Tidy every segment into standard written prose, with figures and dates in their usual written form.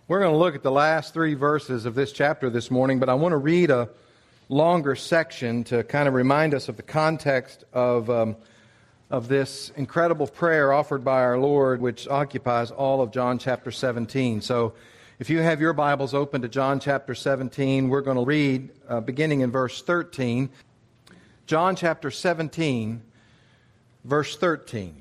We're going to look at the last 3 verses of this chapter this morning, but I want to read a longer section to kind of remind us of the context of this incredible prayer offered by our Lord, which occupies all of John chapter 17. So if you have your Bibles open to John chapter 17, we're going to read beginning in verse 13. John chapter 17, verse 13.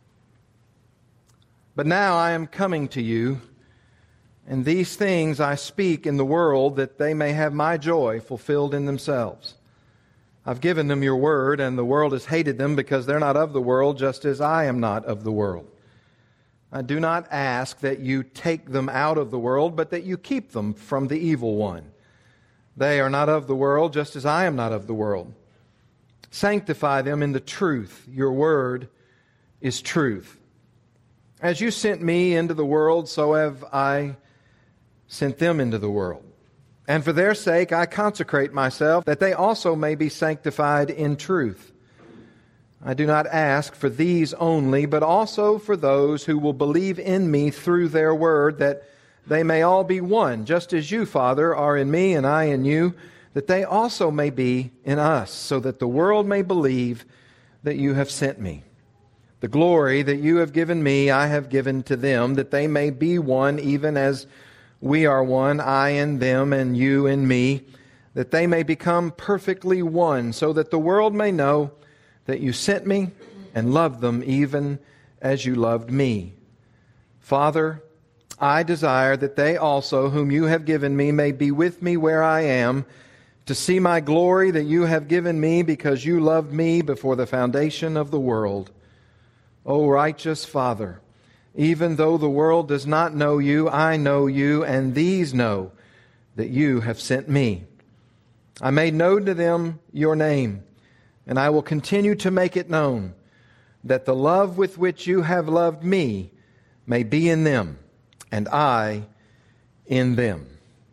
But now I am coming to you, and these things I speak in the world, that they may have my joy fulfilled in themselves. I've given them your word, and the world has hated them because they're not of the world, just as I am not of the world. I do not ask that you take them out of the world, but that you keep them from the evil one. They are not of the world, just as I am not of the world. Sanctify them in the truth. Your word is truth. As you sent me into the world, so have I sent them into the world. And for their sake I consecrate myself, that they also may be sanctified in truth. I do not ask for these only, but also for those who will believe in me through their word, that they may all be one, just as you, Father, are in me and I in you, that they also may be in us, so that the world may believe that you have sent me. The glory that you have given me, I have given to them, that they may be one, even as we are one, I in them and you in me, that they may become perfectly one, so that the world may know that you sent me and loved them even as you loved me. Father, I desire that they also, whom you have given me, may be with me where I am, to see my glory that you have given me, because you loved me before the foundation of the world. O righteous Father, even though the world does not know you, I know you, and these know that you have sent me. I made known to them your name, and I will continue to make it known, that the love with which you have loved me may be in them, and I in them.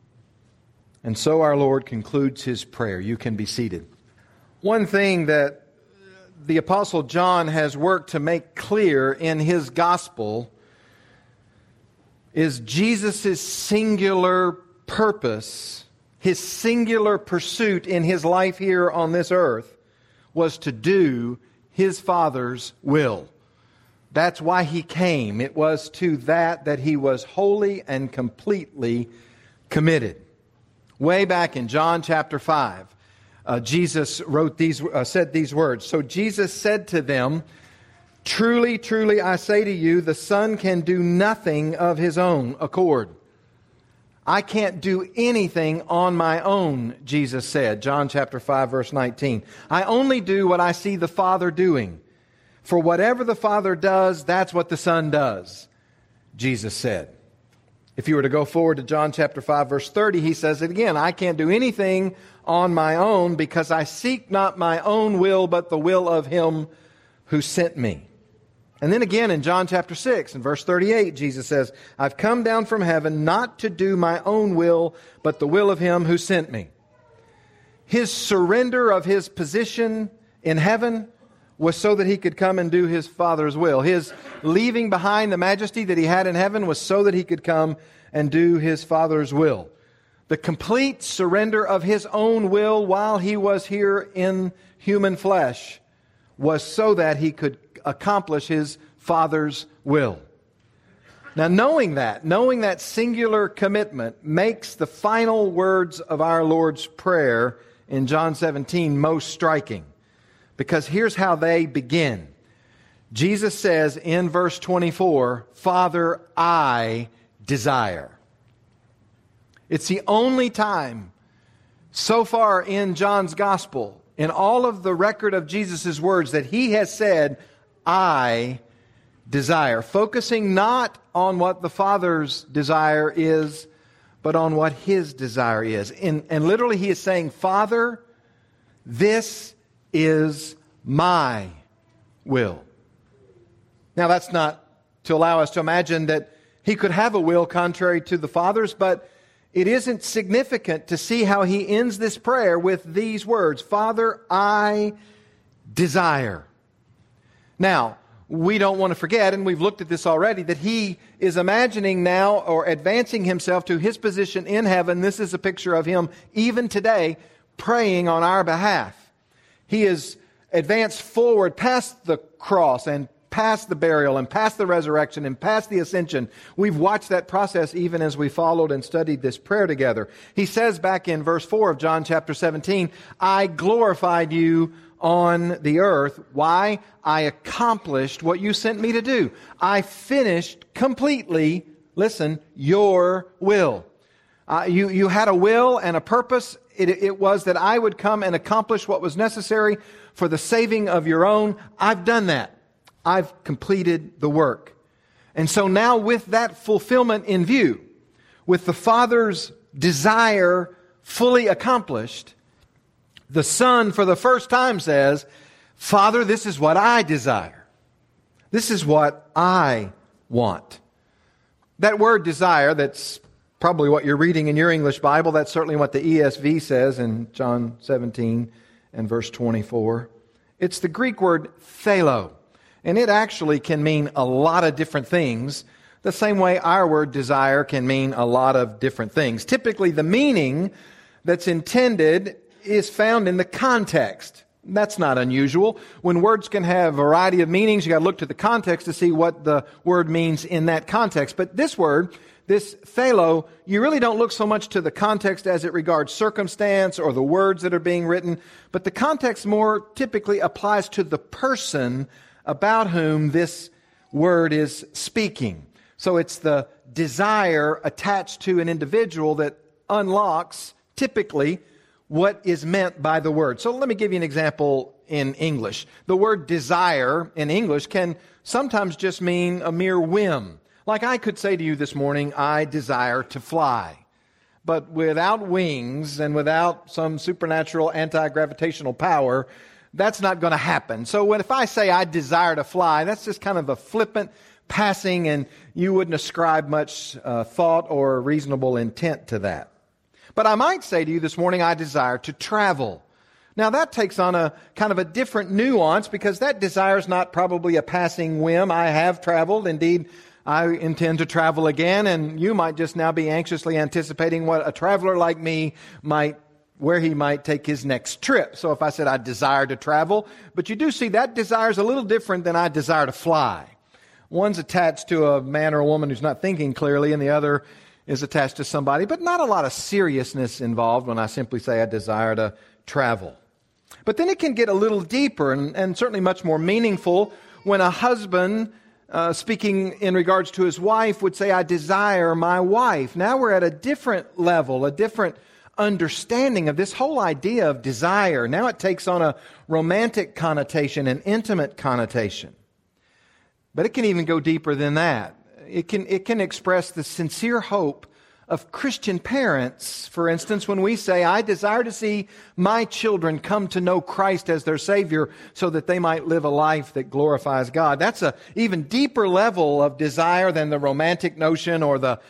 And so our Lord concludes His prayer. You can be seated. One thing that the Apostle John has worked to make clear in his gospel is Jesus' singular purpose, his singular pursuit in his life here on this earth was to do his Father's will. That's why he came. It was to that he was wholly and completely committed. Way back in John chapter 5, Jesus said these words. So Jesus said to them, "Truly, truly, I say to you, the Son can do nothing of His own accord." I can't do anything on my own, Jesus said, John chapter 5, verse 19. I only do what I see the Father doing. For whatever the Father does, that's what the Son does, Jesus said. If you were to go forward to John chapter 5, verse 30, he says it again. I can't do anything on my own, because I seek not my own will, but the will of Him who sent me. And then again in John chapter 6, in verse 38, Jesus says, I've come down from heaven not to do my own will, but the will of Him who sent me. His surrender of His position in heaven was so that He could come and do His Father's will. His leaving behind the majesty that He had in heaven was so that He could come and do His Father's will. The complete surrender of His own will while He was here in human flesh was so that He could accomplish His Father's will. Now, knowing that singular commitment makes the final words of our Lord's Prayer in John 17 most striking. Because here's how they begin. Jesus says in verse 24, Father, I desire. It's the only time so far in John's Gospel, in all of the record of Jesus' words, that He has said, I desire. Focusing not on what the Father's desire is, but on what His desire is. And literally He is saying, Father, this is my will. Now that's not to allow us to imagine that He could have a will contrary to the Father's, but it isn't significant to see how He ends this prayer with these words, Father, I desire. Now, we don't want to forget, and we've looked at this already, that He is imagining now or advancing Himself to His position in heaven. This is a picture of Him even today praying on our behalf. He is advanced forward past the cross and past the burial and past the resurrection and past the ascension. We've watched that process even as we followed and studied this prayer together. He says back in verse 4 of John chapter 17, I glorified you on the earth. Why? I accomplished what you sent me to do. I finished completely, listen, your will. You had a will and a purpose. It was that I would come and accomplish what was necessary for the saving of your own. I've done that. I've completed the work. And so now with that fulfillment in view, with the Father's desire fully accomplished, the Son for the first time says, Father, this is what I desire. This is what I want. That word desire, that's probably what you're reading in your English Bible. That's certainly what the ESV says in John 17 and verse 24. It's the Greek word thelo. And it actually can mean a lot of different things, the same way our word desire can mean a lot of different things. Typically, the meaning that's intended is found in the context. That's not unusual. When words can have a variety of meanings, you got to look to the context to see what the word means in that context. But this word, this thelo, you really don't look so much to the context as it regards circumstance or the words that are being written, but the context more typically applies to the person about whom this word is speaking. So it's the desire attached to an individual that unlocks, typically, what is meant by the word. So let me give you an example in English. The word desire in English can sometimes just mean a mere whim. Like I could say to you this morning, I desire to fly. But without wings and without some supernatural anti-gravitational power, that's not going to happen. So if I say I desire to fly, that's just kind of a flippant passing, and you wouldn't ascribe much thought or reasonable intent to that. But I might say to you this morning, I desire to travel. Now that takes on a kind of a different nuance, because that desire is not probably a passing whim. I have traveled. Indeed, I intend to travel again, and you might just now be anxiously anticipating what a traveler like me where he might take his next trip. So if I said I desire to travel, but you do see that desire is a little different than I desire to fly. One's attached to a man or a woman who's not thinking clearly, and the other is attached to somebody, but not a lot of seriousness involved when I simply say I desire to travel. But then it can get a little deeper and certainly much more meaningful when a husband, speaking in regards to his wife, would say, I desire my wife. Now we're at a different level, a different understanding of this whole idea of desire. Now it takes on a romantic connotation, an intimate connotation. But it can even go deeper than that. It can express the sincere hope of Christian parents. For instance, when we say, I desire to see my children come to know Christ as their Savior so that they might live a life that glorifies God. That's an even deeper level of desire than the romantic notion or the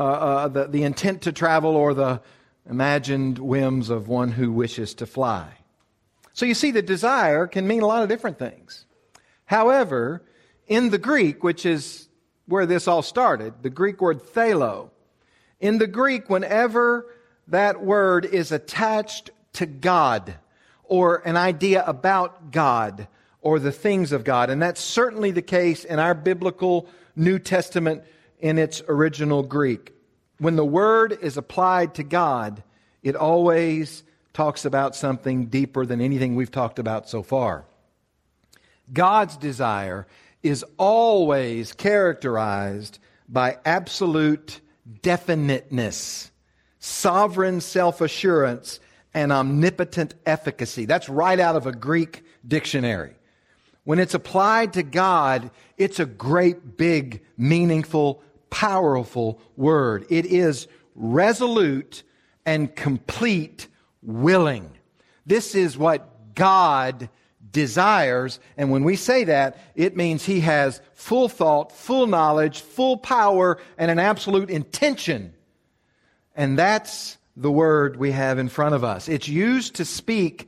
intent to travel or the imagined whims of one who wishes to fly. So you see, the desire can mean a lot of different things. However, in the Greek, which is where this all started, the Greek word thelo, in the Greek, whenever that word is attached to God or an idea about God or the things of God, and that's certainly the case in our biblical New Testament in its original Greek, when the word is applied to God, it always talks about something deeper than anything we've talked about so far. God's desire is always characterized by absolute definiteness, sovereign self-assurance, and omnipotent efficacy. That's right out of a Greek dictionary. When it's applied to God, it's a great, big, meaningful, powerful word. It is resolute and complete willing. This is what God desires, and when we say that, it means He has full thought, full knowledge, full power, and an absolute intention. And that's the word we have in front of us. It's used to speak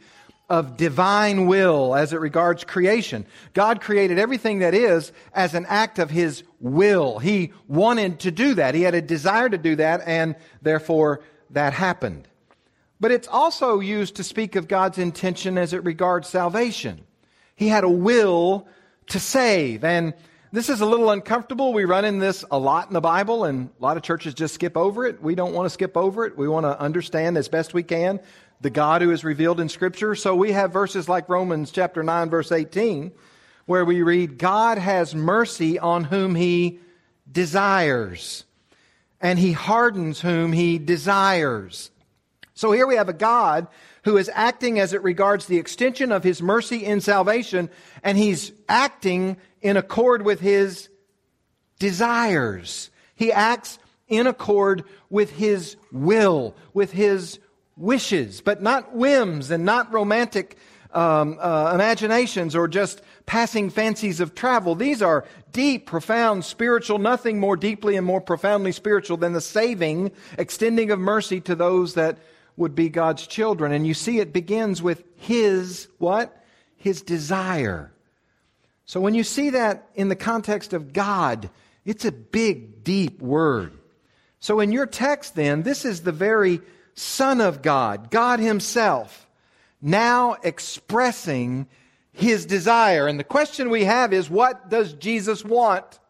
of divine will as it regards creation. God created everything that is as an act of His will. He wanted to do that. He had a desire to do that, and therefore that happened. But it's also used to speak of God's intention as it regards salvation. He had a will to save. And this is a little uncomfortable. We run in this a lot in the Bible, and a lot of churches just skip over it. We don't want to skip over it. We want to understand as best we can the God who is revealed in Scripture. So we have verses like Romans chapter 9, verse 18, where we read, God has mercy on whom He desires, and He hardens whom He desires. So here we have a God who is acting as it regards the extension of His mercy in salvation, and He's acting in accord with His desires. He acts in accord with His will, with His wishes, but not whims and not romantic imaginations or just passing fancies of travel. These are deep, profound, spiritual, nothing more deeply and more profoundly spiritual than the saving, extending of mercy to those that would be God's children. And you see it begins with His, what? His desire. So when you see that in the context of God, it's a big, deep word. So in your text then, this is the very Son of God, God Himself, now expressing His desire. And the question we have is, what does Jesus want?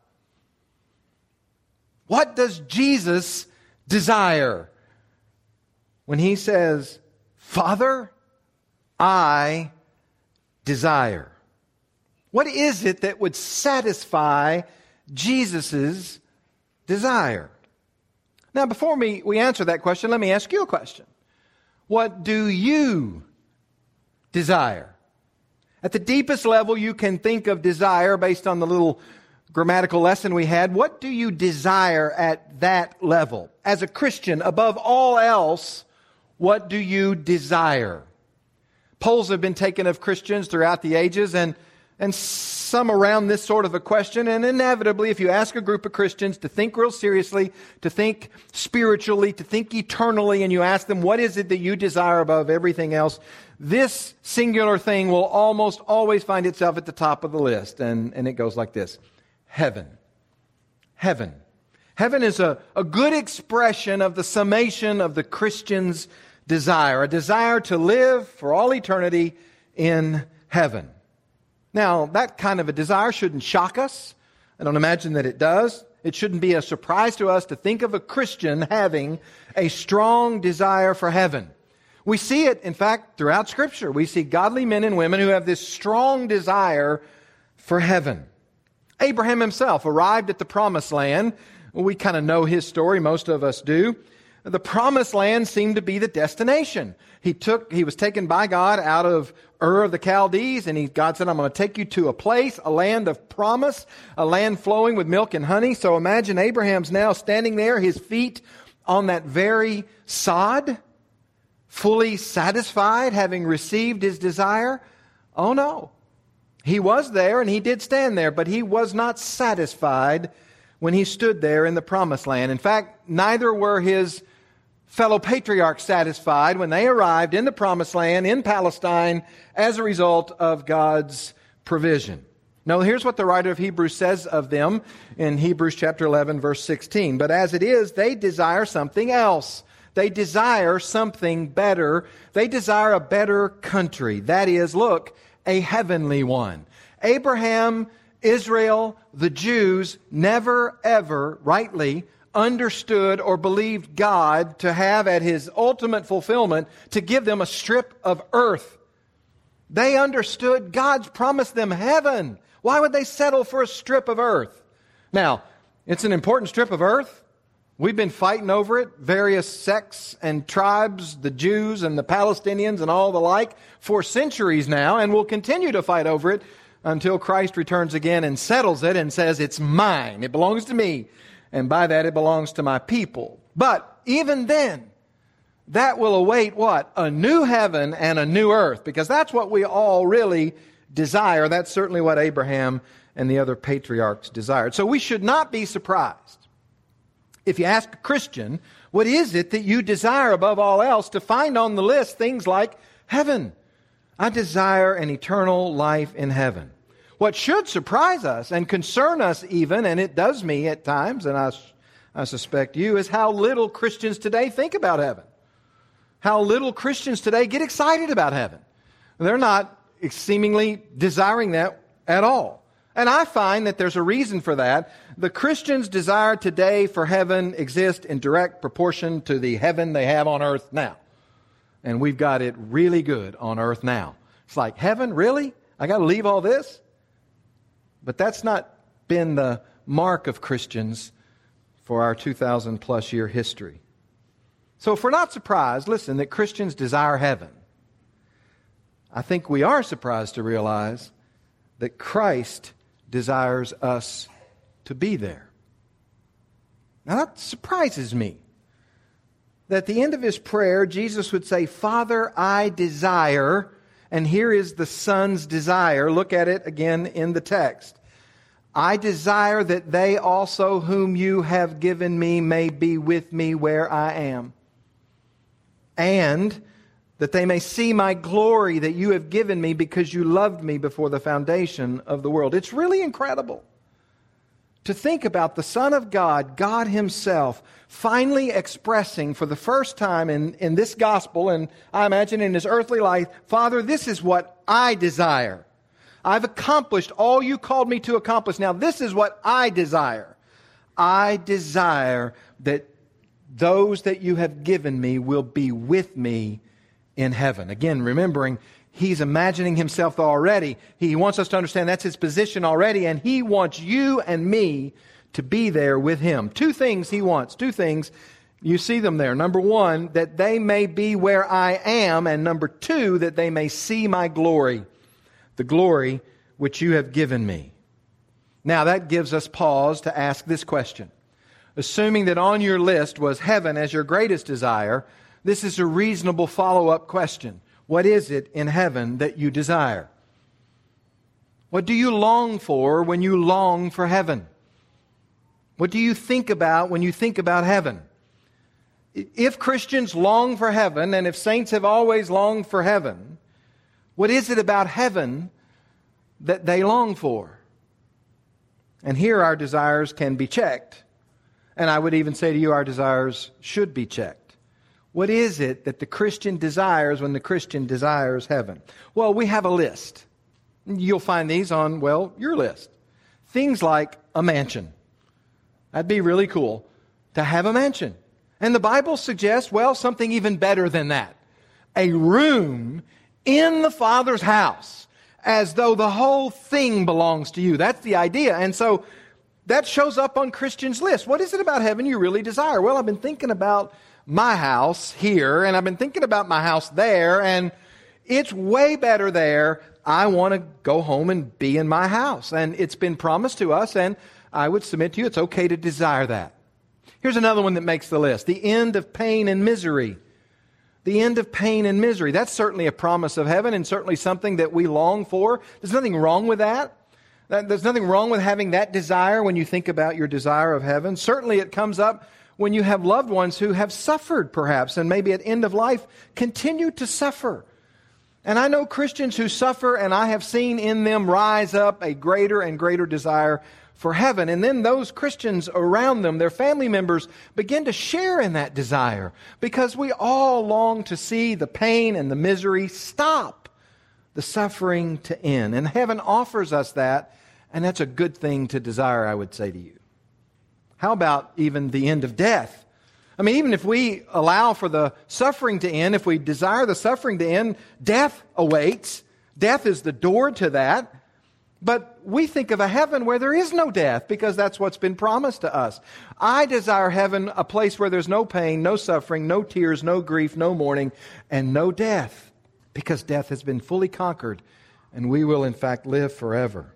What does Jesus desire? When He says, Father, I desire. What is it that would satisfy Jesus' desire? Now, before we answer that question, let me ask you a question. What do you desire? At the deepest level you can think of desire based on the little grammatical lesson we had. What do you desire at that level? As a Christian, above all else, what do you desire? Polls have been taken of Christians throughout the ages, and some around this sort of a question. And inevitably, if you ask a group of Christians to think real seriously, to think spiritually, to think eternally, and you ask them, what is it that you desire above everything else? This singular thing will almost always find itself at the top of the list. And it goes like this. Heaven. Heaven. Heaven is a good expression of the summation of the Christian's desire. A desire to live for all eternity in heaven. Now, that kind of a desire shouldn't shock us. I don't imagine that it does. It shouldn't be a surprise to us to think of a Christian having a strong desire for heaven. We see it, in fact, throughout Scripture. We see godly men and women who have this strong desire for heaven. Abraham himself arrived at the Promised Land. We kind of know his story, most of us do. The Promised Land seemed to be the destination. He was taken by God out of Ur of the Chaldees, and God said, I'm going to take you to a place, a land of promise, a land flowing with milk and honey. So imagine Abraham's now standing there, his feet on that very sod, fully satisfied, having received his desire. Oh no. He was there and he did stand there, but he was not satisfied when he stood there in the Promised Land. In fact, neither were his fellow patriarchs satisfied when they arrived in the Promised Land in Palestine as a result of God's provision. Now, here's what the writer of Hebrews says of them in Hebrews chapter 11, verse 16. But as it is, they desire something else. They desire something better. They desire a better country. That is, look, a heavenly one. Abraham, Israel, the Jews never, ever rightly understood or believed God to have at His ultimate fulfillment to give them a strip of earth. They understood God's promised them heaven. Why would they settle for a strip of earth? Now, it's an important strip of earth. We've been fighting over it, various sects and tribes, the Jews and the Palestinians and all the like, for centuries now, and we'll continue to fight over it until Christ returns again and settles it and says, it's mine, it belongs to me. And by that, it belongs to my people. But even then, that will await what? A new heaven and a new earth. Because that's what we all really desire. That's certainly what Abraham and the other patriarchs desired. So we should not be surprised if you ask a Christian, what is it that you desire above all else, to find on the list things like heaven, I desire an eternal life in heaven. What should surprise us and concern us even, and it does me at times, and I suspect you, is how little Christians today think about heaven. How little Christians today get excited about heaven. They're not seemingly desiring that at all. And I find that there's a reason for that. The Christians' desire today for heaven exists in direct proportion to the heaven they have on earth now. And we've got it really good on earth now. It's like, heaven, really? I got to leave all this? But that's not been the mark of Christians for our 2,000 plus year history. So if we're not surprised, listen, that Christians desire heaven, I think we are surprised to realize that Christ desires us to be there. Now that surprises me. That at the end of his prayer, Jesus would say, Father, I desire, and here is the Son's desire. Look at it again in the text. I desire that they also whom you have given me may be with me where I am, and that they may see my glory that you have given me because you loved me before the foundation of the world. It's really incredible to think about the Son of God, God Himself, finally expressing for the first time in this gospel, and I imagine in His earthly life, Father, this is what I desire. I've accomplished all you called me to accomplish. Now this is what I desire. I desire that those that you have given me will be with me in heaven. Again, remembering He's imagining Himself already. He wants us to understand that's His position already, and He wants you and me to be there with Him. Two things He wants. Two things. You see them there. Number one, that they may be where I am, and number two, that they may see my glory, the glory which you have given me. Now that gives us pause to ask this question. Assuming that on your list was heaven as your greatest desire, this is a reasonable follow-up question. What is it in heaven that you desire? What do you long for when you long for heaven? What do you think about when you think about heaven? If Christians long for heaven, and if saints have always longed for heaven, what is it about heaven that they long for? And here our desires can be checked. And I would even say to you, our desires should be checked. What is it that the Christian desires when the Christian desires heaven? Well, we have a list. You'll find these on, your list. Things like a mansion. That'd be really cool to have a mansion. And the Bible suggests, something even better than that. A room in the Father's house, as though the whole thing belongs to you. That's the idea. And so that shows up on Christians' list. What is it about heaven you really desire? Well, I've been thinking about my house here, and I've been thinking about my house there, and it's way better there. I want to go home and be in my house. And it's been promised to us, and I would submit to you it's okay to desire that. Here's another one that makes the list. The end of pain and misery. The end of pain and misery. That's certainly a promise of heaven and certainly something that we long for. There's nothing wrong with that. There's nothing wrong with having that desire when you think about your desire of heaven. Certainly it comes up when you have loved ones who have suffered perhaps and maybe at end of life continue to suffer. And I know Christians who suffer, and I have seen in them rise up a greater and greater desire for heaven. And then those Christians around them, their family members, begin to share in that desire because we all long to see the pain and the misery stop, the suffering to end. And heaven offers us that, and that's a good thing to desire, I would say to you. How about even the end of death? I mean, even if we allow for the suffering to end, if we desire the suffering to end, death awaits. Death is the door to that. But we think of a heaven where there is no death because that's what's been promised to us. I desire heaven, a place where there's no pain, no suffering, no tears, no grief, no mourning, and no death, because death has been fully conquered and we will in fact live forever.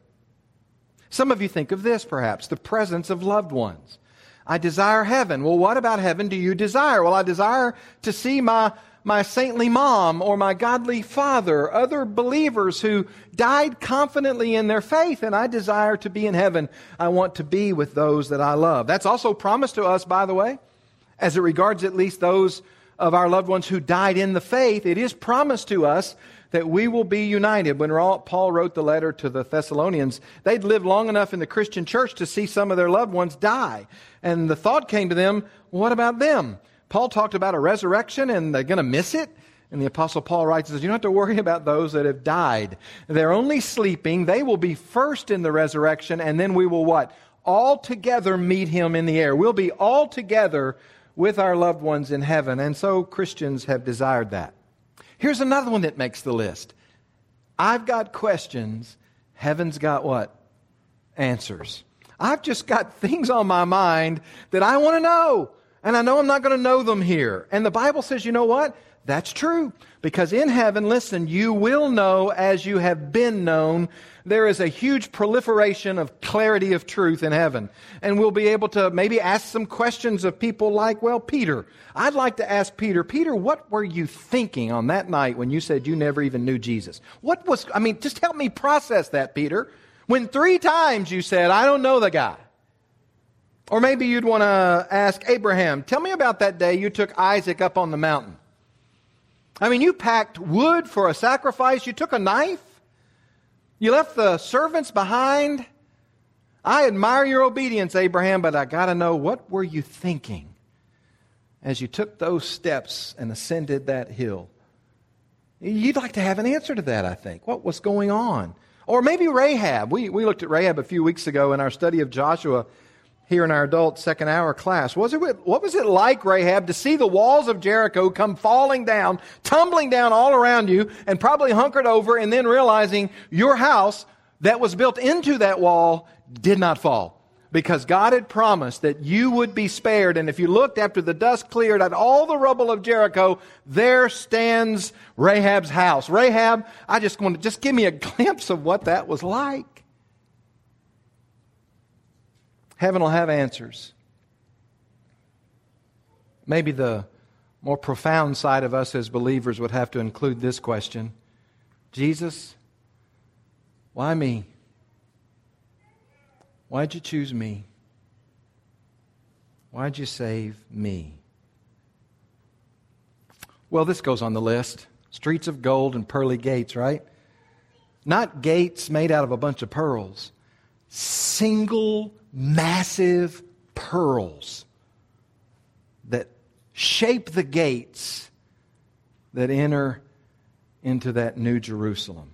Some of you think of this perhaps, the presence of loved ones. I desire heaven. Well, what about heaven do you desire? Well, I desire to see my saintly mom or my godly father, other believers who died confidently in their faith, and I desire to be in heaven. I want to be with those that I love. That's also promised to us, by the way, as it regards at least those of our loved ones who died in the faith. It is promised to us that we will be united. When Paul wrote the letter to the Thessalonians, they'd lived long enough in the Christian church to see some of their loved ones die. And the thought came to them, what about them? Paul talked about a resurrection, and they're going to miss it. And the Apostle Paul writes, says, you don't have to worry about those that have died. They're only sleeping. They will be first in the resurrection, and then we will what? All together meet Him in the air. We'll be all together with our loved ones in heaven. And so Christians have desired that. Here's another one that makes the list. I've got questions. Heaven's got what? Answers. I've just got things on my mind that I want to know. And I know I'm not going to know them here. And the Bible says, you know what? That's true. Because in heaven, listen, you will know as you have been known. There is a huge proliferation of clarity of truth in heaven. And we'll be able to maybe ask some questions of people like, well, Peter. I'd like to ask Peter, what were you thinking on that night when you said you never even knew Jesus? Just help me process that, Peter. When 3 times you said, I don't know the guy. Or maybe you'd want to ask Abraham, tell me about that day you took Isaac up on the mountain. You packed wood for a sacrifice. You took a knife. You left the servants behind. I admire your obedience, Abraham, but I got to know, what were you thinking as you took those steps and ascended that hill? You'd like to have an answer to that, I think. What was going on? Or maybe Rahab. We looked at Rahab a few weeks ago in our study of Joshua here in our adult second hour class. What was it like, Rahab, to see the walls of Jericho come falling down, tumbling down all around you, and probably hunkered over, and then realizing your house that was built into that wall did not fall? Because God had promised that you would be spared. And if you looked after the dust cleared at all the rubble of Jericho, there stands Rahab's house. Rahab, just give me a glimpse of what that was like. Heaven will have answers. Maybe the more profound side of us as believers would have to include this question. Jesus, why me? Why'd you choose me? Why'd you save me? Well, this goes on the list. Streets of gold and pearly gates, right? Not gates made out of a bunch of pearls. Single massive pearls that shape the gates that enter into that new Jerusalem.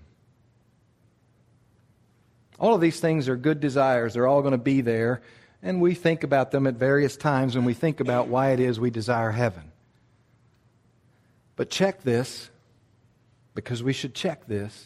All of these things are good desires. They're all going to be there. And we think about them at various times when we think about why it is we desire heaven. But check this, because we should check this.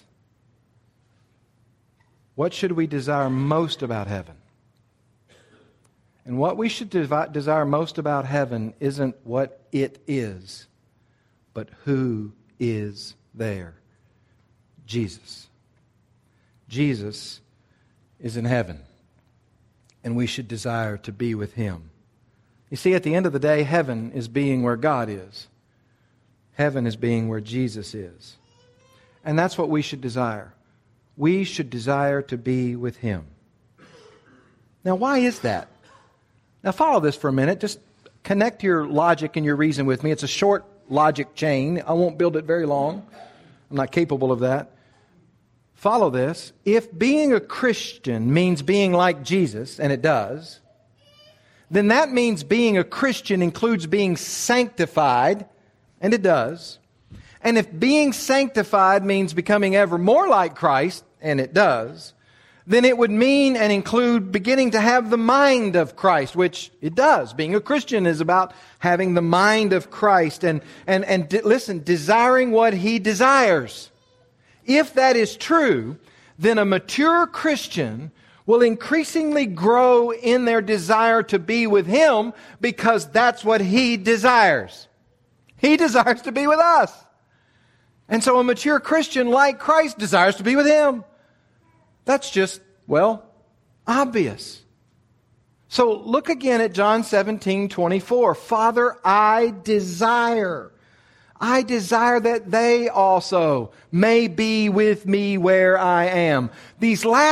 What should we desire most about heaven? And what we should desire most about heaven isn't what it is, but who is there. Jesus. Jesus is in heaven, and we should desire to be with Him. You see, at the end of the day, heaven is being where God is. Heaven is being where Jesus is. And that's what we should desire. We should desire to be with Him. Now, why is that? Now, follow this for a minute. Just connect your logic and your reason with me. It's a short logic chain. I won't build it very long. I'm not capable of that. Follow this. If being a Christian means being like Jesus, and it does, then that means being a Christian includes being sanctified, and it does. And if being sanctified means becoming ever more like Christ, and it does, then it would mean and include beginning to have the mind of Christ, which it does. Being a Christian is about having the mind of Christ and listen, desiring what He desires. If that is true, then a mature Christian will increasingly grow in their desire to be with Him because that's what He desires. He desires to be with us. And so a mature Christian like Christ desires to be with Him. That's just, obvious. So look again at John 17:24. Father, I desire that they also may be with me where I am. These last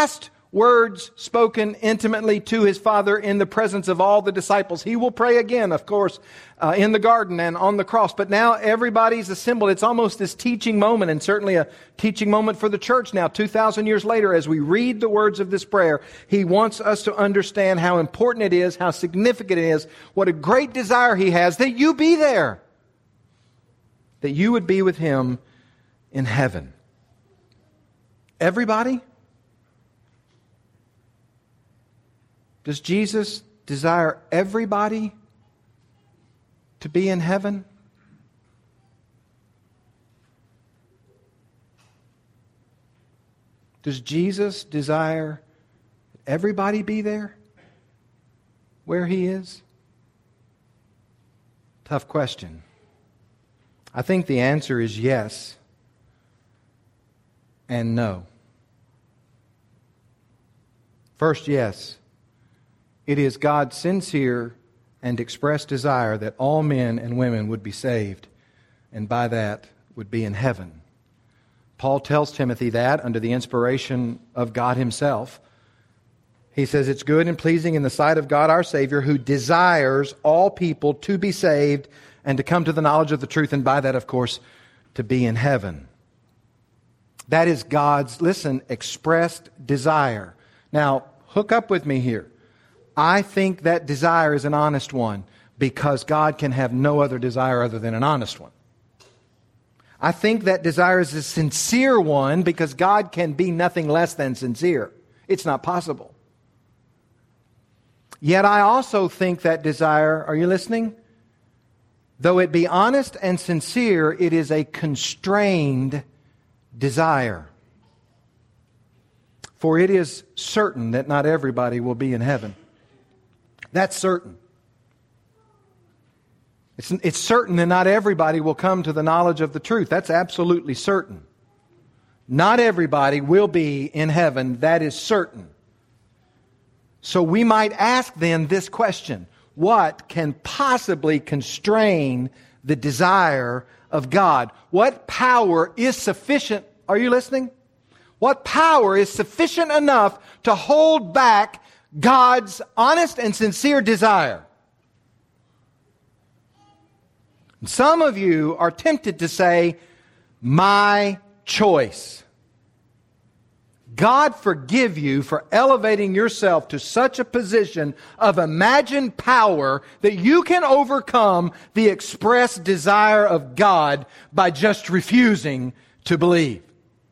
words spoken intimately to his Father in the presence of all the disciples. He will pray again, of course, in the garden and on the cross. But now everybody's assembled. It's almost this teaching moment, and certainly a teaching moment for the church now, 2,000 years later, as we read the words of this prayer. He wants us to understand how important it is, how significant it is, what a great desire he has that you be there, that you would be with him in heaven. Everybody? Does Jesus desire everybody to be in heaven? Does Jesus desire everybody be there where he is? Tough question. I think the answer is yes and no. First, yes. It is God's sincere and expressed desire that all men and women would be saved, and by that would be in heaven. Paul tells Timothy that under the inspiration of God himself. He says it's good and pleasing in the sight of God our Savior, who desires all people to be saved and to come to the knowledge of the truth, and by that, of course, to be in heaven. That is God's, listen, expressed desire. Now, hook up with me here. I think that desire is an honest one because God can have no other desire other than an honest one. I think that desire is a sincere one because God can be nothing less than sincere. It's not possible. Yet I also think that desire, are you listening? Though it be honest and sincere, it is a constrained desire. For it is certain that not everybody will be in heaven. That's certain. It's certain that not everybody will come to the knowledge of the truth. That's absolutely certain. Not everybody will be in heaven. That is certain. So we might ask then this question: what can possibly constrain the desire of God? What power is sufficient? Are you listening? What power is sufficient enough to hold back God's honest and sincere desire? Some of you are tempted to say, my choice. God forgive you for elevating yourself to such a position of imagined power that you can overcome the expressed desire of God by just refusing to believe.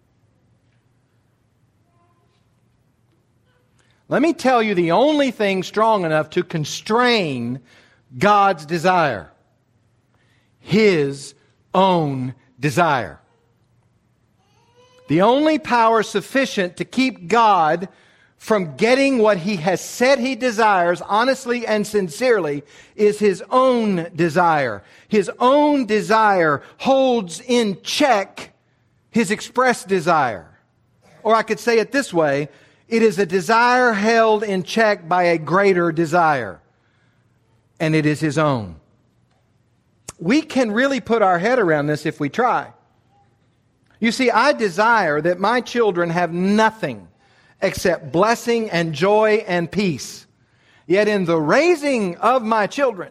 Let me tell you the only thing strong enough to constrain God's desire. His own desire. The only power sufficient to keep God from getting what He has said He desires honestly and sincerely is His own desire. His own desire holds in check His expressed desire. Or I could say it this way: it is a desire held in check by a greater desire, and it is His own. We can really put our head around this if we try. You see, I desire that my children have nothing except blessing and joy and peace. Yet in the raising of my children,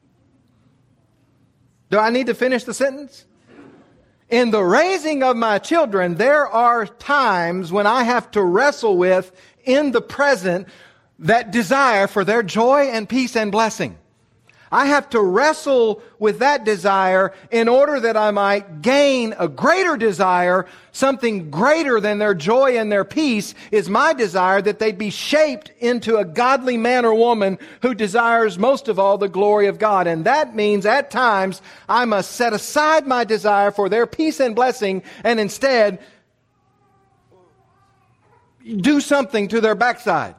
do I need to finish the sentence? In the raising of my children, there are times when I have to wrestle with, in the present, that desire for their joy and peace and blessing. I have to wrestle with that desire in order that I might gain a greater desire. Something greater than their joy and their peace is my desire that they be shaped into a godly man or woman who desires most of all the glory of God. And that means at times I must set aside my desire for their peace and blessing and instead do something to their backside.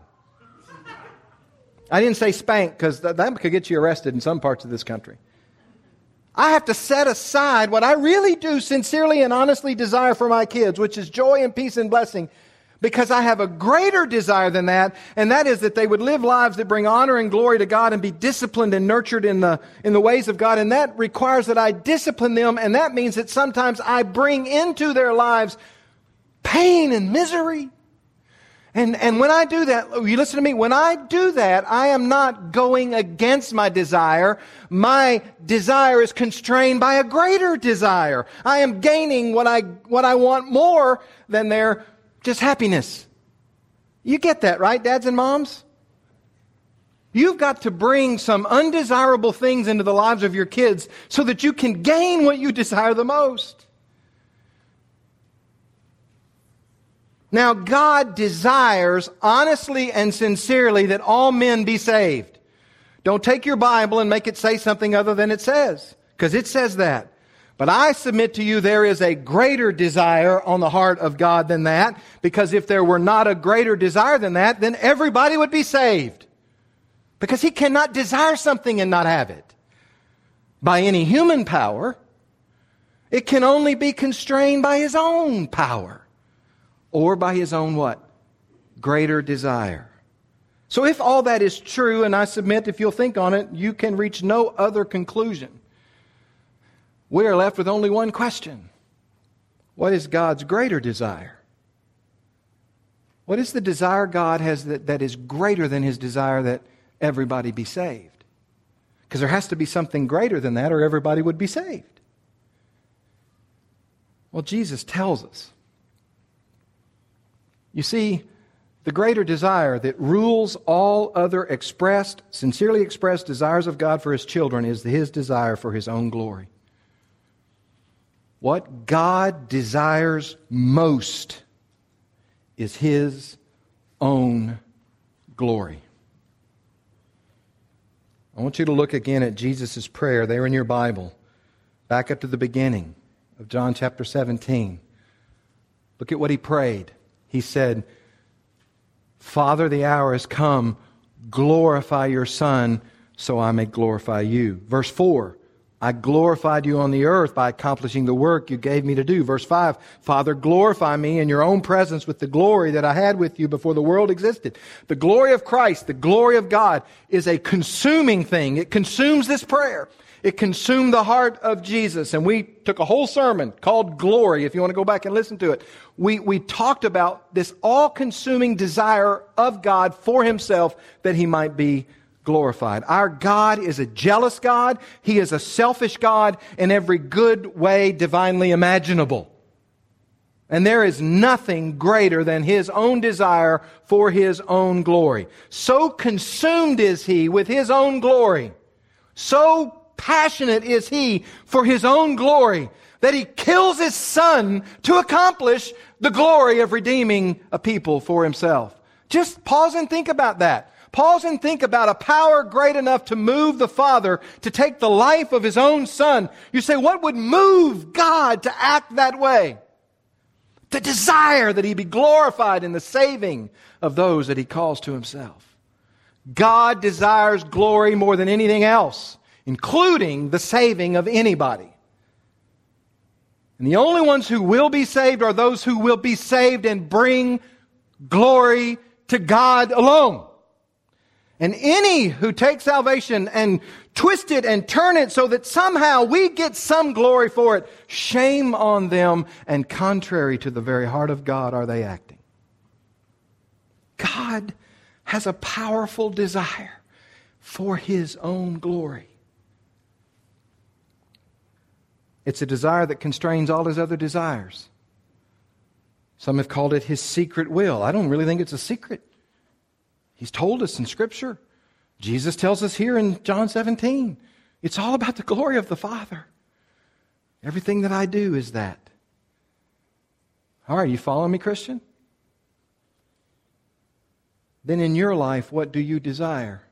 I didn't say spank because that could get you arrested in some parts of this country. I have to set aside what I really do sincerely and honestly desire for my kids, which is joy and peace and blessing, because I have a greater desire than that, and that is that they would live lives that bring honor and glory to God and be disciplined and nurtured in the ways of God. And that requires that I discipline them, and that means that sometimes I bring into their lives pain and misery. And when I do that, you listen to me, when I do that, I am not going against my desire. My desire is constrained by a greater desire. I am gaining what I want more than their just happiness. You get that, right, dads and moms? You've got to bring some undesirable things into the lives of your kids so that you can gain what you desire the most. Now, God desires honestly and sincerely that all men be saved. Don't take your Bible and make it say something other than it says, because it says that. But I submit to you there is a greater desire on the heart of God than that, because if there were not a greater desire than that, then everybody would be saved. Because He cannot desire something and not have it by any human power. It can only be constrained by His own power. Or by His own what? Greater desire. So if all that is true, and I submit if you'll think on it, you can reach no other conclusion. We are left with only one question. What is God's greater desire? What is the desire God has that is greater than His desire that everybody be saved? Because there has to be something greater than that or everybody would be saved. Well, Jesus tells us. You see, the greater desire that rules all other sincerely expressed desires of God for His children is His desire for His own glory. What God desires most is His own glory. I want you to look again at Jesus' prayer there in your Bible, back up to the beginning of John chapter 17. Look at what He prayed. He said, Father, the hour has come. Glorify your Son so I may glorify you. Verse 4, I glorified you on the earth by accomplishing the work you gave me to do. Verse 5, Father, glorify me in your own presence with the glory that I had with you before the world existed. The glory of Christ, the glory of God, is a consuming thing. It consumes this prayer. It consumed the heart of Jesus. And we took a whole sermon called Glory, if you want to go back and listen to it. We talked about this all-consuming desire of God for Himself that He might be glorified. Our God is a jealous God. He is a selfish God in every good way divinely imaginable. And there is nothing greater than His own desire for His own glory. So consumed is He with His own glory, so passionate is He for His own glory, that He kills His Son to accomplish the glory of redeeming a people for Himself. Just pause and think about that. Pause and think about a power great enough to move the Father to take the life of His own Son. You say, what would move God to act that way? The desire that He be glorified in the saving of those that He calls to Himself. God desires glory more than anything else, including the saving of anybody. And the only ones who will be saved are those who will be saved and bring glory to God alone. And any who take salvation and twist it and turn it so that somehow we get some glory for it, shame on them, and contrary to the very heart of God are they acting. God has a powerful desire for His own glory. It's a desire that constrains all His other desires. Some have called it His secret will. I don't really think it's a secret. He's told us in Scripture. Jesus tells us here in John 17. It's all about the glory of the Father. Everything that I do is that. All right, you following me, Christian? Then in your life, what do you desire?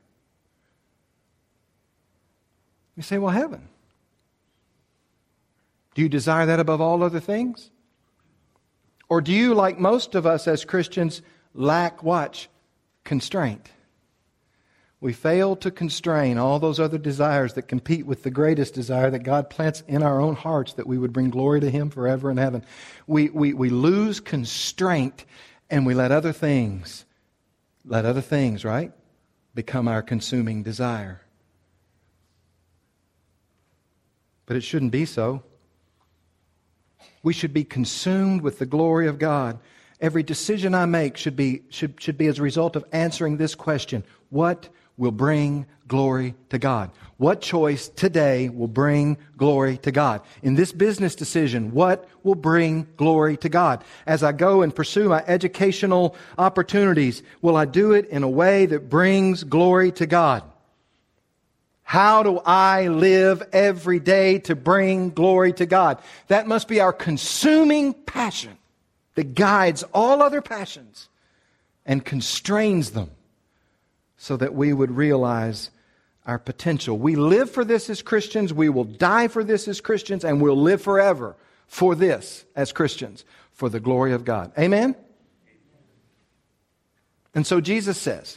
You say, well, heaven. Do you desire that above all other things? Or do you, like most of us as Christians, lack, watch, constraint? We fail to constrain all those other desires that compete with the greatest desire that God plants in our own hearts, that we would bring glory to Him forever in heaven. We lose constraint and we let other things, right, become our consuming desire. But it shouldn't be so. We should be consumed with the glory of God Every decision I make should be as a result of answering this question. What will bring glory to God? What choice today will bring glory to God? In this business decision, what will bring glory to God? As I go and pursue my educational opportunities, will I do it in a way that brings glory to God? How do I live every day to bring glory to God? That must be our consuming passion that guides all other passions and constrains them so that we would realize our potential. We live for this as Christians, we will die for this as Christians, and we'll live forever for this as Christians, for the glory of God. Amen? And so Jesus says,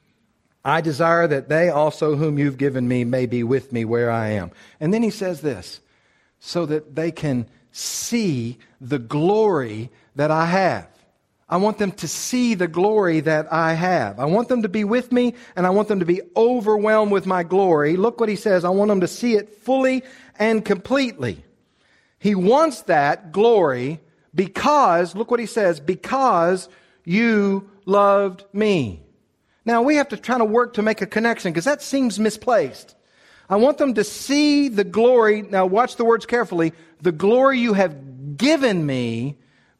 I desire that they also whom you've given me may be with me where I am. And then he says this, so that they can see the glory that I have. I want them to see the glory that I have. I want them to be with me, and I want them to be overwhelmed with my glory. Look what he says. I want them to see it fully and completely. He wants that glory because, look what he says, because you loved me. Now, we have to try to work to make a connection because that seems misplaced. I want them to see the glory. Now, watch the words carefully. The glory you have given me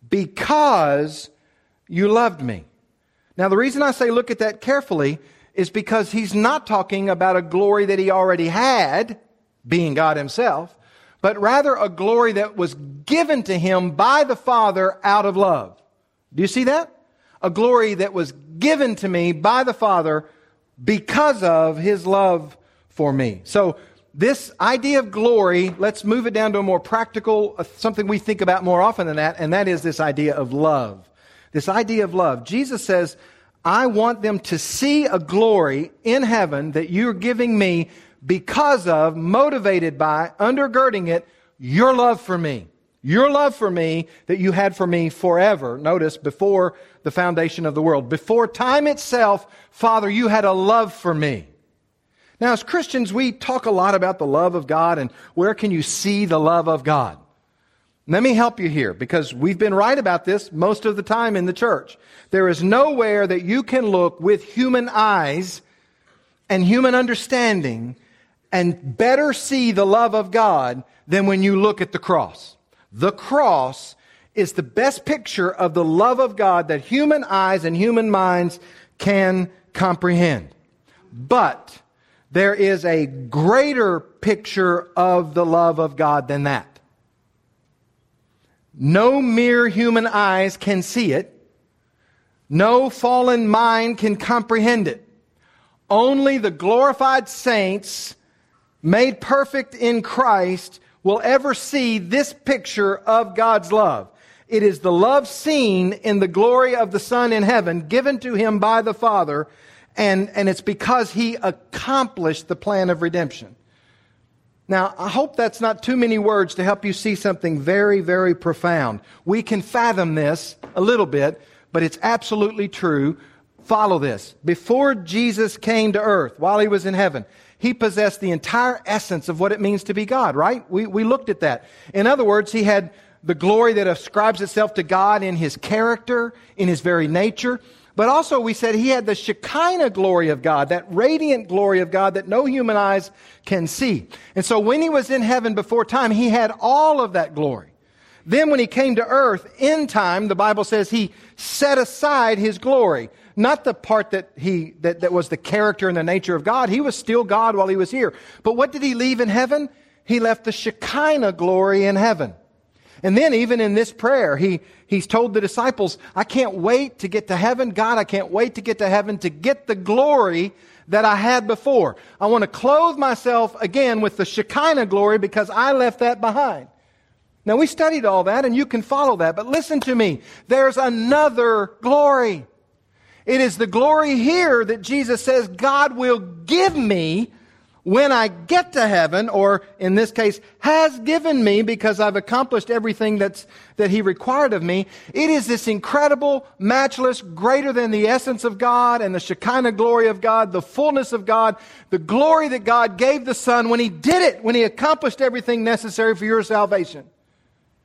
because you loved me. Now, the reason I say look at that carefully is because he's not talking about a glory that he already had, being God himself, but rather a glory that was given to him by the Father out of love. Do you see that? A glory that was given to me by the Father because of his love for me. So this idea of glory, let's move it down to a more practical, something we think about more often than that, and that is this idea of love. This idea of love. Jesus says, I want them to see a glory in heaven that you're giving me because of, motivated by, undergirding it, your love for me. Your love for me that you had for me forever. Notice, before the foundation of the world. Before time itself, Father, you had a love for me. Now, as Christians, we talk a lot about the love of God and where can you see the love of God? Let me help you here, because we've been right about this most of the time in the church. There is nowhere that you can look with human eyes and human understanding and better see the love of God than when you look at the cross. The cross is the best picture of the love of God that human eyes and human minds can comprehend. But there is a greater picture of the love of God than that. No mere human eyes can see it. No fallen mind can comprehend it. Only the glorified saints, made perfect in Christ, will ever see this picture of God's love. It is the love seen in the glory of the Son in heaven, given to him by the Father, and it's because he accomplished the plan of redemption. Now, I hope that's not too many words to help you see something very, very profound. We can fathom this a little bit, but it's absolutely true. Follow this. Before Jesus came to earth, while he was in heaven, he possessed the entire essence of what it means to be God, right? We looked at that. In other words, he had the glory that ascribes itself to God in his character, in his very nature. But also we said he had the Shekinah glory of God, that radiant glory of God that no human eyes can see. And so when he was in heaven before time, he had all of that glory. Then when he came to earth in time, the Bible says he set aside his glory. Not the part that was the character and the nature of God. He was still God while he was here. But what did he leave in heaven? He left the Shekinah glory in heaven. And then even in this prayer, he's told the disciples, I can't wait to get to heaven. God, I can't wait to get to heaven to get the glory that I had before. I want to clothe myself again with the Shekinah glory because I left that behind. Now, we studied all that, and you can follow that. But listen to me. There's another glory. It is the glory here that Jesus says God will give me when I get to heaven, or in this case, has given me because I've accomplished everything that he required of me. It is this incredible, matchless, greater than the essence of God and the Shekinah glory of God, the fullness of God, the glory that God gave the Son when he did it, when he accomplished everything necessary for your salvation.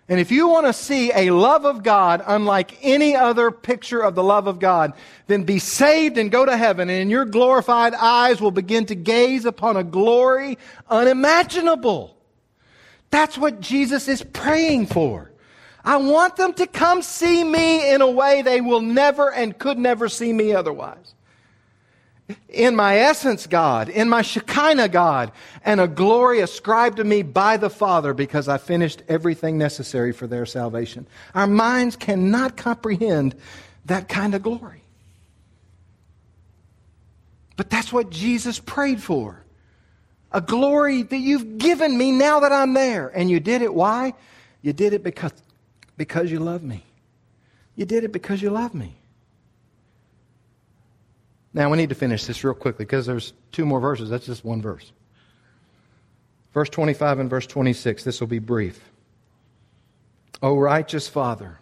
And if you want to see a love of God unlike any other picture of the love of God, then be saved and go to heaven, and your glorified eyes will begin to gaze upon a glory unimaginable. That's what Jesus is praying for. I want them to come see me in a way they will never and could never see me otherwise. In my essence, God, in my Shekinah, God, and a glory ascribed to me by the Father because I finished everything necessary for their salvation. Our minds cannot comprehend that kind of glory. But that's what Jesus prayed for. A glory that you've given me now that I'm there. And you did it, why? You did it because you love me. You did it because you love me. Now, we need to finish this real quickly because there's 2 more verses. That's just one verse. Verse 25 and verse 26. This will be brief. O righteous Father,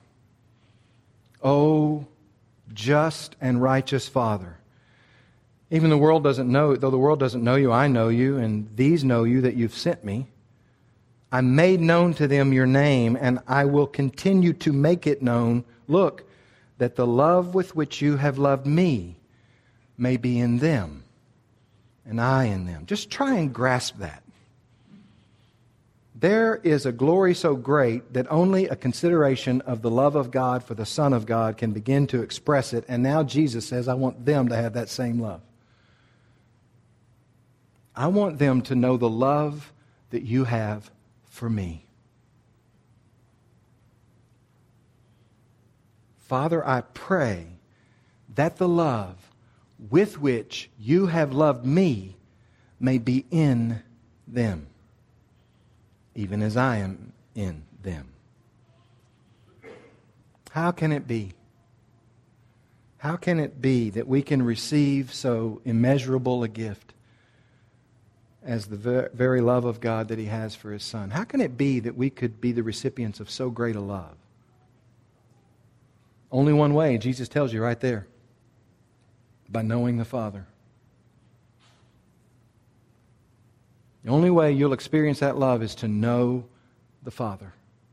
O just and righteous Father, even the world doesn't know, though the world doesn't know you, I know you, and these know you that you've sent me. I made known to them your name, and I will continue to make it known. Look, that the love with which you have loved me may be in them, and I in them. Just try and grasp that. There is a glory so great that only a consideration of the love of God for the Son of God can begin to express it, and now Jesus says, I want them to have that same love. I want them to know the love that you have for me. Father, I pray that the love with which you have loved me may be in them, even as I am in them. How can it be? How can it be that we can receive so immeasurable a gift as the very love of God that He has for His Son? How can it be that we could be the recipients of so great a love? Only one way, Jesus tells you right there. By knowing the Father. The only way you'll experience that love is to know the Father.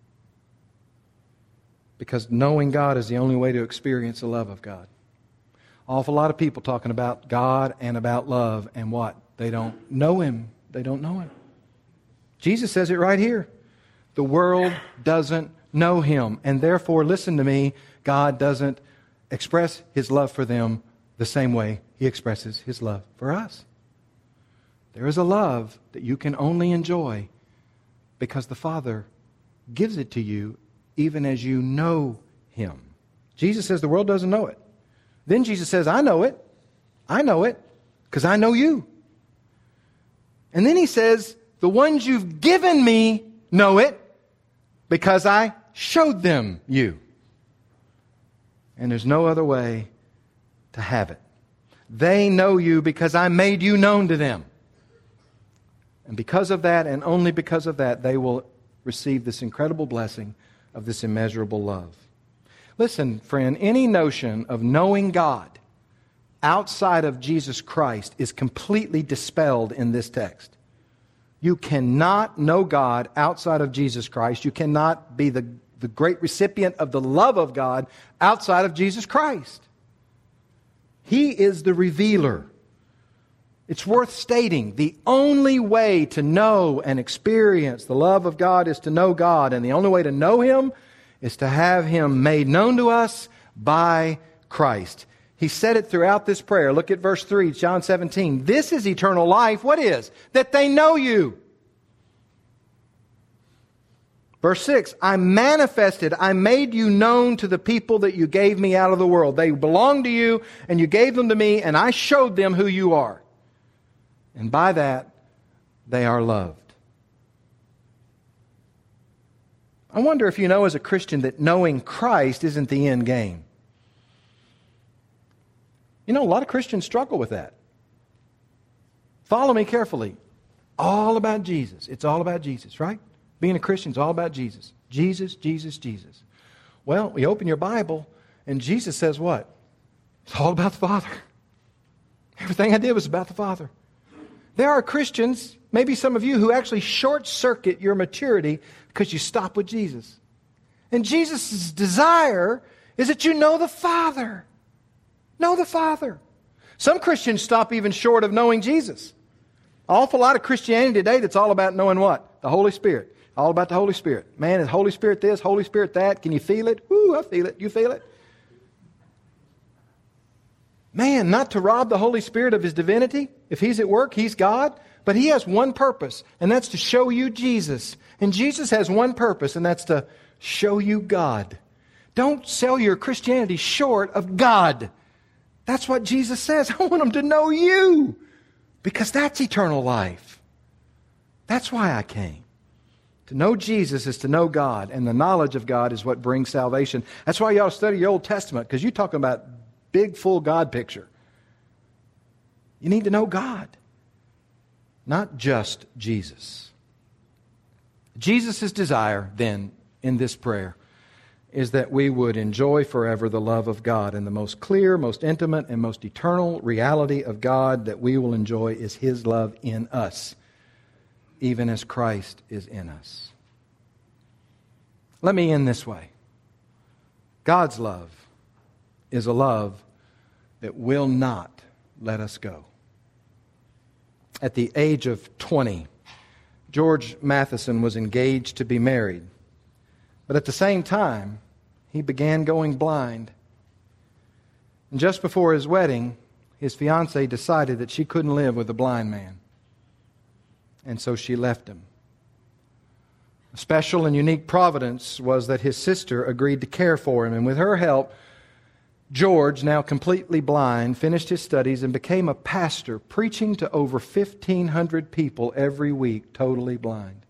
Because knowing God is the only way to experience the love of God. Awful lot of people talking about God and about love, and what? They don't know Him. They don't know Him. Jesus says it right here. The world doesn't know Him, and therefore, listen to me, God doesn't express His love for them the same way He expresses His love for us. There is a love that you can only enjoy because the Father gives it to you even as you know Him. Jesus says the world doesn't know it. Then Jesus says, I know it. I know it because I know you. And then He says, the ones you've given me know it because I showed them you. And there's no other way to have it. They know you because I made you known to them. And because of that, and only because of that, they will receive this incredible blessing of this immeasurable love. Listen, friend, any notion of knowing God outside of Jesus Christ is completely dispelled in this text. You cannot know God outside of Jesus Christ. You cannot be the great recipient of the love of God outside of Jesus Christ. He is the revealer. It's worth stating, the only way to know and experience the love of God is to know God, and the only way to know Him is to have Him made known to us by Christ. He said it throughout this prayer. Look at verse 3, John 17. This is eternal life. What is? That they know you. Verse 6, I manifested, I made you known to the people that you gave me out of the world. They belong to you, and you gave them to me, and I showed them who you are. And by that, they are loved. I wonder if you know as a Christian that knowing Christ isn't the end game. You know, a lot of Christians struggle with that. Follow me carefully. All about Jesus. It's all about Jesus, right? Being a Christian is all about Jesus. Jesus, Jesus, Jesus. Well, you open your Bible, and Jesus says what? It's all about the Father. Everything I did was about the Father. There are Christians, maybe some of you, who actually short-circuit your maturity because you stop with Jesus. And Jesus' desire is that you know the Father. Know the Father. Some Christians stop even short of knowing Jesus. An awful lot of Christianity today that's all about knowing what? The Holy Spirit. All about the Holy Spirit. Man, is Holy Spirit this, Holy Spirit that? Can you feel it? Woo, I feel it. You feel it? Man, not to rob the Holy Spirit of His divinity. If He's at work, He's God. But He has one purpose, and that's to show you Jesus. And Jesus has one purpose, and that's to show you God. Don't sell your Christianity short of God. That's what Jesus says. I want them to know you, because that's eternal life. That's why I came. To know Jesus is to know God, and the knowledge of God is what brings salvation. That's why you ought to study your Old Testament, because you're talking about big, full God picture. You need to know God, not just Jesus. Jesus' desire, then, in this prayer, is that we would enjoy forever the love of God. And the most clear, most intimate, and most eternal reality of God that we will enjoy is His love in us, even as Christ is in us. Let me end this way. God's love is a love that will not let us go. At the age of 20, George Matheson was engaged to be married. But at the same time, he began going blind. And just before his wedding, his fiancée decided that she couldn't live with a blind man. And so she left him. A special and unique providence was that his sister agreed to care for him. And with her help, George, now completely blind, finished his studies and became a pastor, preaching to over 1,500 people every week, totally blind.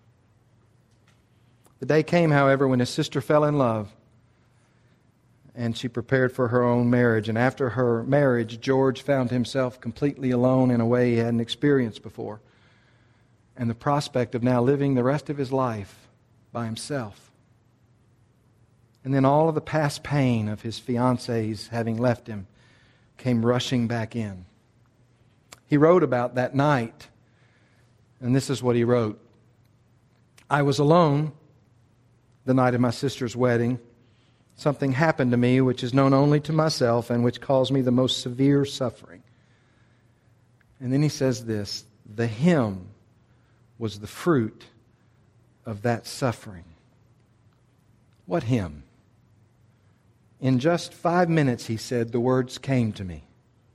The day came, however, when his sister fell in love, and she prepared for her own marriage. And after her marriage, George found himself completely alone in a way he hadn't experienced before, and the prospect of now living the rest of his life by himself. And then all of the past pain of his fiancée's having left him came rushing back in. He wrote about that night, and this is what he wrote. I was alone the night of my sister's wedding. Something happened to me which is known only to myself and which caused me the most severe suffering. And then he says this, the hymn was the fruit of that suffering. What hymn? In just 5 minutes, he said, the words came to me.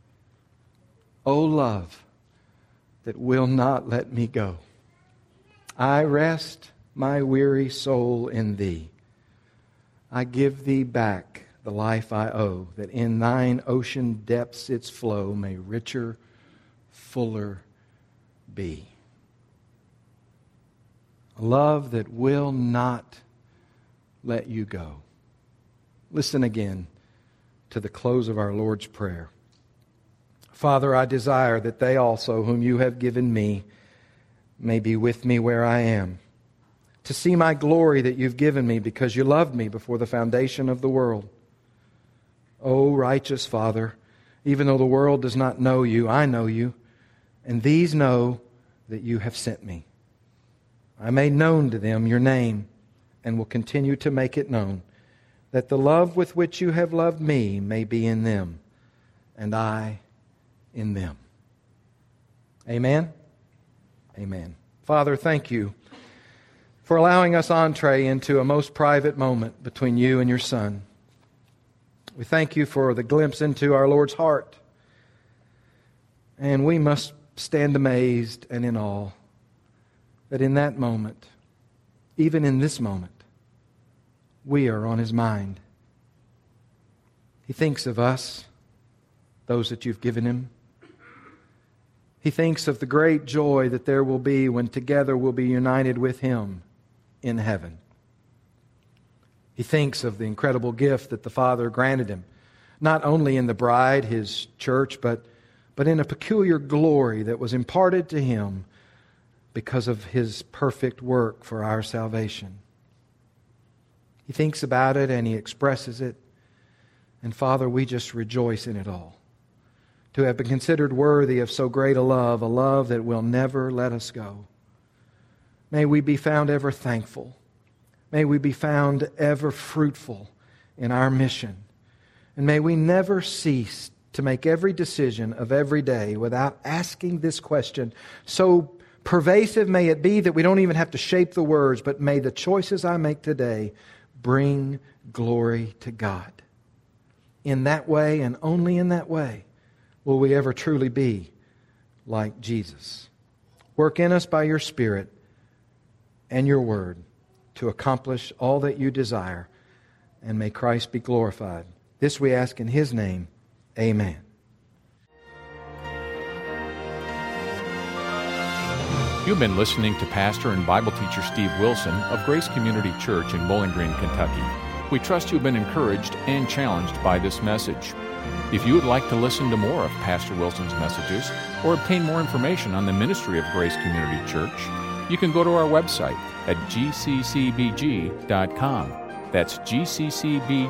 O love that will not let me go, I rest my weary soul in Thee. I give Thee back the life I owe, that in Thine ocean depths its flow may richer, fuller be. A love that will not let you go. Listen again to the close of our Lord's Prayer. Father, I desire that they also, whom You have given me, may be with me where I am, to see my glory that You've given me because You loved me before the foundation of the world. O righteous Father, even though the world does not know You, I know You, and these know that You have sent me. I made known to them Your name and will continue to make it known, that the love with which You have loved me may be in them, and I in them. Amen? Amen. Father, thank You for allowing us entree into a most private moment between You and Your Son. We thank You for the glimpse into our Lord's heart. And we must stand amazed and in awe that in that moment, even in this moment, we are on His mind. He thinks of us, those that You've given Him. He thinks of the great joy that there will be when together we'll be united with Him in heaven. He thinks of the incredible gift that the Father granted Him, not only in the bride, His church, but in a peculiar glory that was imparted to Him because of His perfect work for our salvation. He thinks about it and He expresses it. And Father, we just rejoice in it all. To have been considered worthy of so great a love that will never let us go. May we be found ever thankful May we be found ever fruitful in our mission. And may we never cease to make every decision of every day without asking this question. So pervasive may it be that we don't even have to shape the words, but may the choices I make today bring glory to God. In that way, and only in that way, will we ever truly be like Jesus. Work in us by your Spirit and your Word to accomplish all that you desire, and may Christ be glorified. This we ask in His name. Amen. You've been listening to Pastor and Bible teacher Steve Wilson of Grace Community Church in Bowling Green, Kentucky. We trust you've been encouraged and challenged by this message. If you would like to listen to more of Pastor Wilson's messages or obtain more information on the ministry of Grace Community Church, you can go to our website at gccbg.com. That's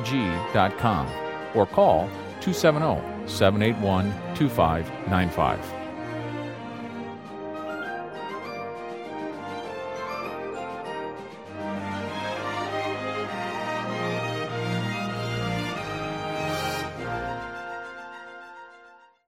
gccbg.com. Or call 270-781-2595.